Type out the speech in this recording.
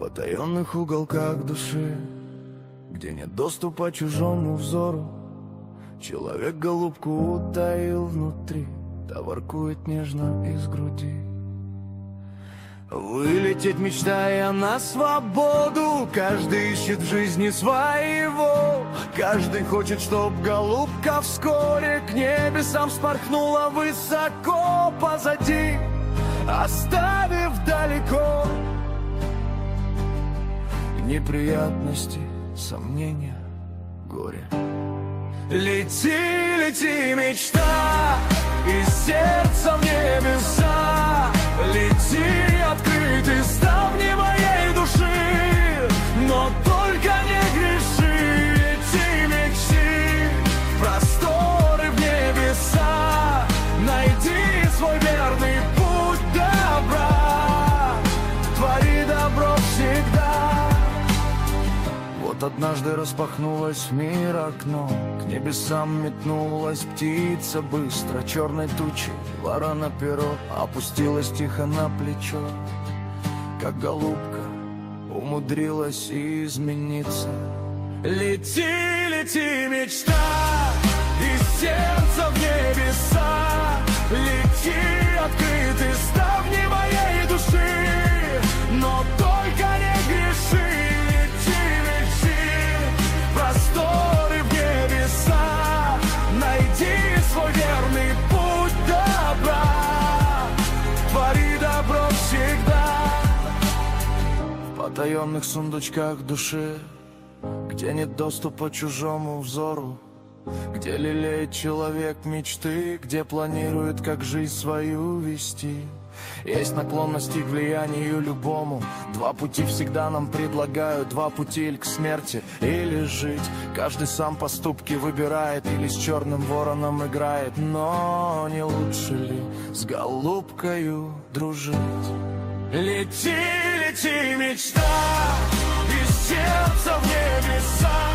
потаенных уголках души, где нет доступа чужому взору, человек голубку утаил внутри, та воркует нежно из груди. Вылететь, мечтая на свободу, каждый ищет в жизни своего. Каждый хочет, чтоб голубка вскоре к небесам вспорхнула высоко позади, оставив далеко неприятности, сомнения, горе. Лети, лети, мечта, из сердца в небеса. Лети, открыты ставни моей души, но только не греши. Лети, мечти, в просторы, в небеса. Найди свой верный путь добра, твори добро всегда. Вот однажды распахнулось в мир окно, к небесам метнулась птица быстро, черной тучей ворона перо опустилась тихо на плечо. Как голубка умудрилась измениться. Лети, лети, мечта, из сердца в небеса. Лети, открыты ставни моей души, но только не греши. Просторы в небеса, найди свой верный путь добра, твори добро всегда. В потаенных сундучках души, где нет доступа чужому взору, где лелеет человек мечты, где планирует, как жизнь свою вести. Есть наклонности к влиянию любому. Два пути всегда нам предлагают, два пути или к смерти, или жить. Каждый сам поступки выбирает, или с черным вороном играет. Но не лучше ли с голубкою дружить? Лети, лети, мечта, из сердца в небеса.